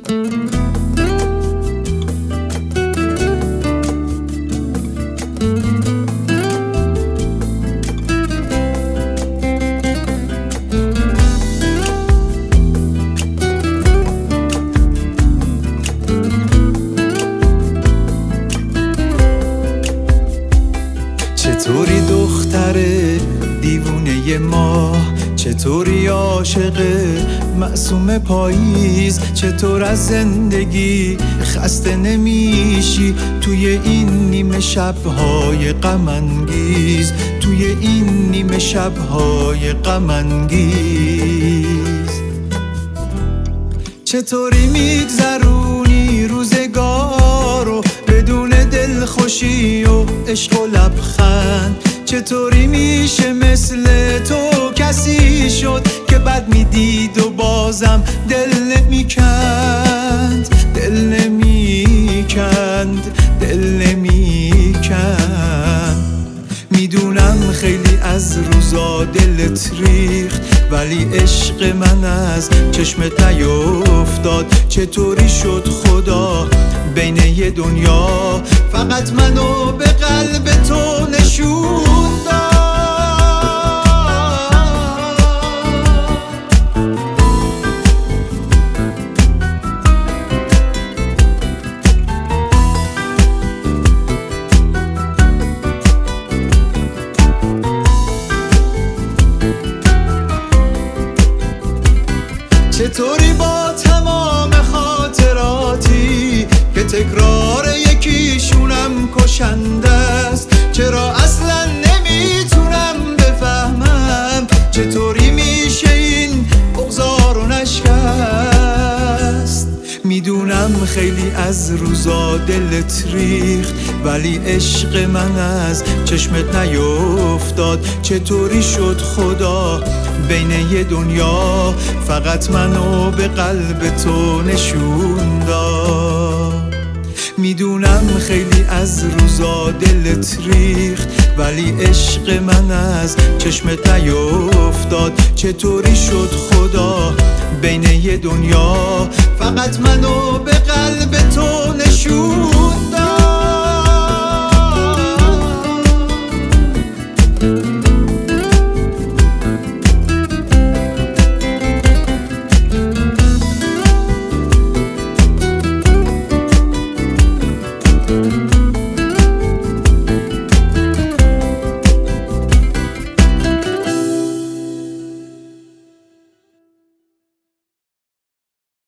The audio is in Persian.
چطوری دختر دیوونه ما، چطوری عاشق معصوم پاییز، چطور از زندگی خسته نمیشی توی این نیمه شب‌های غم انگیز، توی این نیمه شب‌های غم انگیز. چطوری میگذرونی روزگارو بدون دلخوشی و عشق و لبخند؟ چطوری میشه مثل تو کسی شد که بد میدید و بازم دل نمیکند، دل نمیکند، دل نمیکند؟ میدونم خیلی از روزا دلت ریخت، ولی عشق من از چشمت نیفتاد. چطوری شد خدا بین یه دنیا فقط منو به قلب تو نشون داد؟ چطوری با تمام خاطراتی که تکرار یکیشونم کشنده است، چرا اصلا نمیتونم بفهمم چطوری میشه این بغضار و نشکست؟ میدونم خیلی از روزا دلت ریخت، ولی عشق من از چشمت نیفتاد. چطوری شد خدا بین یه دنیا فقط منو به قلب تو نشون داد؟ میدونم خیلی از روزا دلت ریخت، ولی عشق من از چشمت نیفتاد. چطوری شد خدا بین یه دنیا فقط منو به قلب تو نشون داد؟